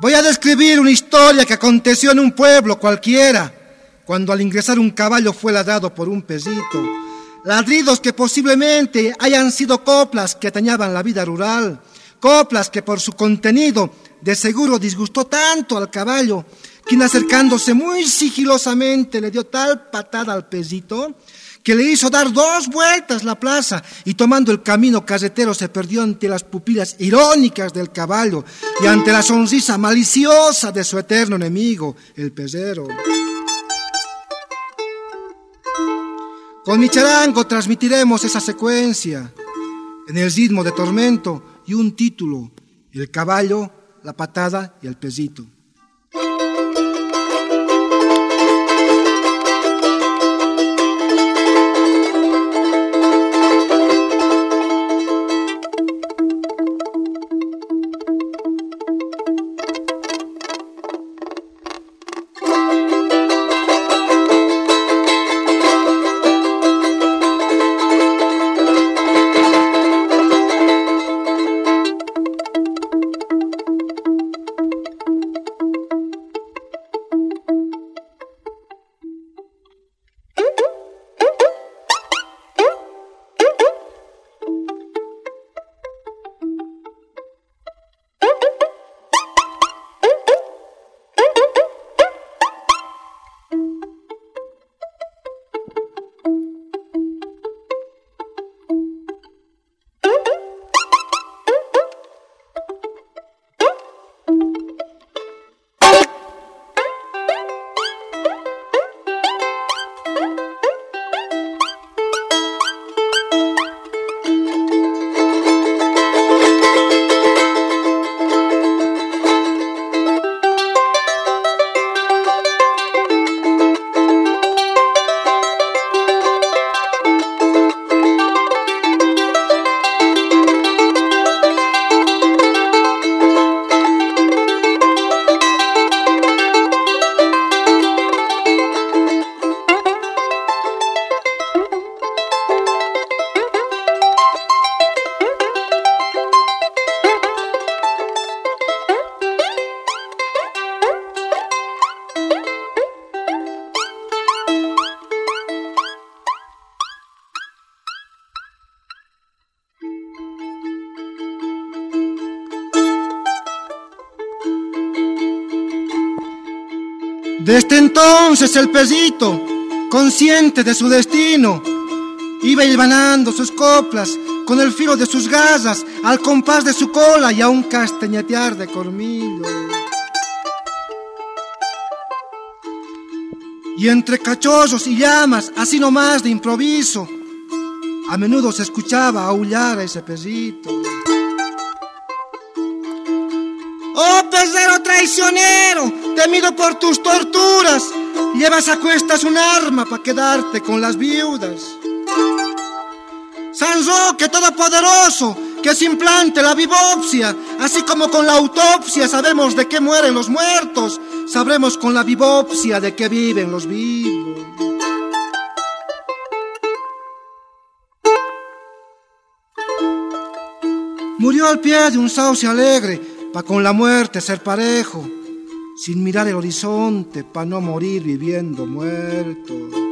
Voy a describir una historia que aconteció en un pueblo cualquiera, cuando al ingresar un caballo fue ladrado por un pecito. Ladridos que posiblemente hayan sido coplas que atañaban la vida rural, coplas que por su contenido de seguro disgustó tanto al caballo, quien acercándose muy sigilosamente le dio tal patada al pecito que le hizo dar 2 vueltas la plaza y tomando el camino carretero se perdió ante las pupilas irónicas del caballo y ante la sonrisa maliciosa de su eterno enemigo, el pecero. Con mi charango transmitiremos esa secuencia en el ritmo de tormento y un título: el caballo, la patada y el pecito. Desde entonces el pecito, consciente de su destino, iba hilvanando sus coplas con el filo de sus garras, al compás de su cola y a un castañetear de colmillo. Y entre cachorros y llamas, así nomás de improviso, a menudo se escuchaba aullar a ese pecito. ¡Oh, pecero traicionero, temido por tus torturas! Llevas a cuestas un arma para quedarte con las viudas. San Roque Todopoderoso, que se implante la vivopsia, así como con la autopsia sabemos de qué mueren los muertos, sabremos con la vivopsia de qué viven los vivos. Murió al pie de un sauce alegre, pa' con la muerte ser parejo, sin mirar el horizonte, pa' no morir viviendo muerto.